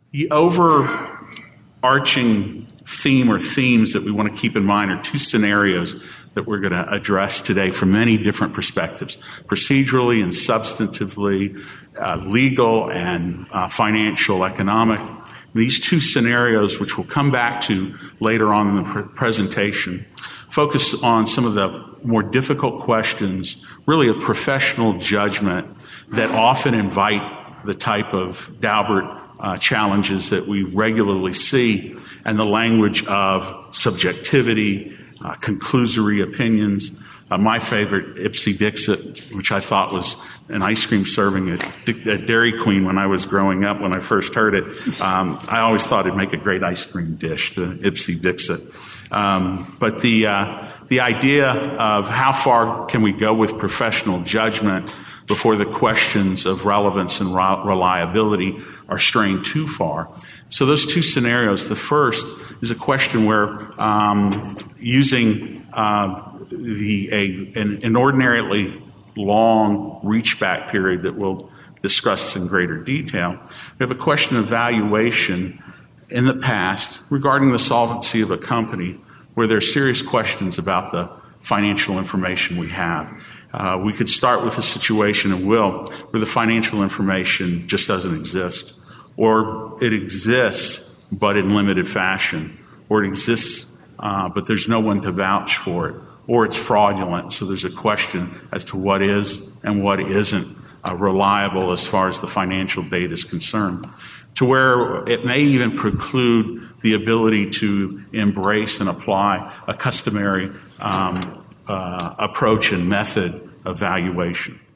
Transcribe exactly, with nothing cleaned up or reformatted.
The overarching theme or themes that we want to keep in mind are two scenarios that we're going to address today from many different perspectives, procedurally and substantively, uh, legal and uh, financial, economic. These two scenarios, which we'll come back to later on in the pr- presentation, focus on some of the more difficult questions, really of professional judgment, that often invite the type of Daubert uh, challenges that we regularly see, and the language of subjectivity, uh, conclusory opinions. Uh, my favorite, Ipsy Dixit, which I thought was an ice cream serving at, at Dairy Queen when I was growing up, when I first heard it. Um, I always thought it'd make a great ice cream dish, the Ipsy Dixit. Um, but the uh, the idea of how far can we go with professional judgment before the questions of relevance and re- reliability are straying too far. So those two scenarios, the first is a question where um, using uh, the a, an, an ordinarily long reach-back period that we'll discuss in greater detail, we have a question of valuation in the past regarding the solvency of a company where there are serious questions about the financial information we have. Uh, we could start with a situation, and will, where the financial information just doesn't exist, or it exists but in limited fashion, or it exists uh, but there's no one to vouch for it, or it's fraudulent, so there's a question as to what is and what isn't uh, reliable as far as the financial data is concerned, to where it may even preclude the ability to embrace and apply a customary um, uh, approach and method of valuation.